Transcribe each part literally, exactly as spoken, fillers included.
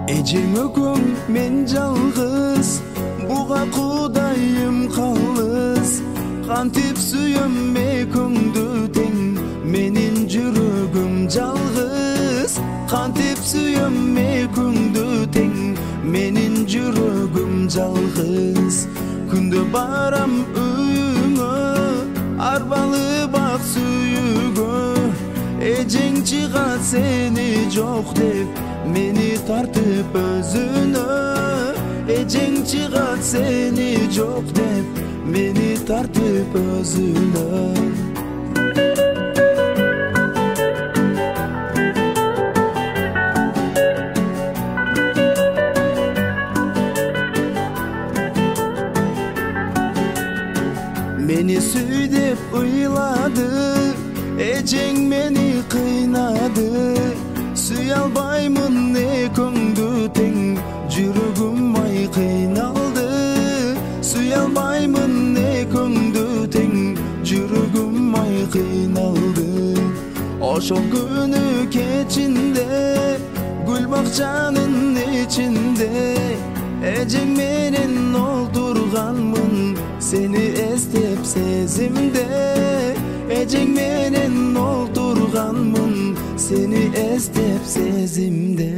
Эжең өкөң мен жалгыз, буга Кудайым калыс. Кантип сүйөм экөөңдү тең, менин жүрөгүм жалгыз. Кантип сүйөм экөөңдү тең, менин жүрөгүм жалгыз. Күндө барам үйүңө, арбалы бак сүйүүгө. Эжең чыгат сени жок деп, мени тартып өзүнө. Эжең чыгат сени жок деп, мени тартып өзүнө. Meni süy dep ыйлады, эжең мени кыйнады. Сүй албаймын экөөңдү тең, жүрөгүм ай кыйналды. Сүй албаймын экөөңдү тең, жүрөгүм ай кыйналды. Ошол күнү кечинде, гүл бакчанын ичинде, эжең менен олтурганмын, сени эстеп сезимде. Эжең менен олтурганмын, сени эстеп сезимде.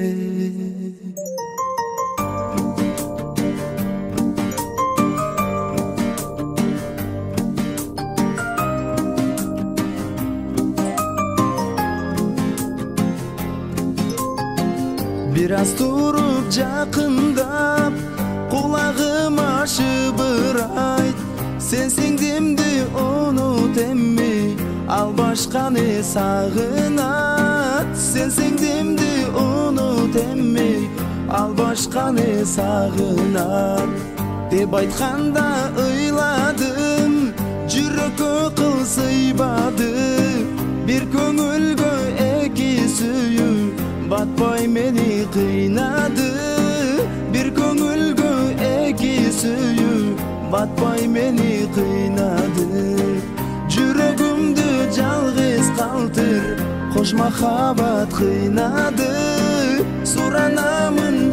Бир аз туруп жакындап, кулагыма шыбырайт. Сен сиңдимди унут эмми, ал башканы сагынат. Сен сиңдимди унут эмми, ал башканы сагынат. Деп айтканда ыйладым, жүрөккө кыл сыйбады. Бир көңүлгө эки сүйүү, батпай мени кыйнады. Бир көңүлгө эки сүйүү, батпай мени кыйнады. Жүрөгүмдү жалгыз калтыр, кош махабат кыйнады. Суранамын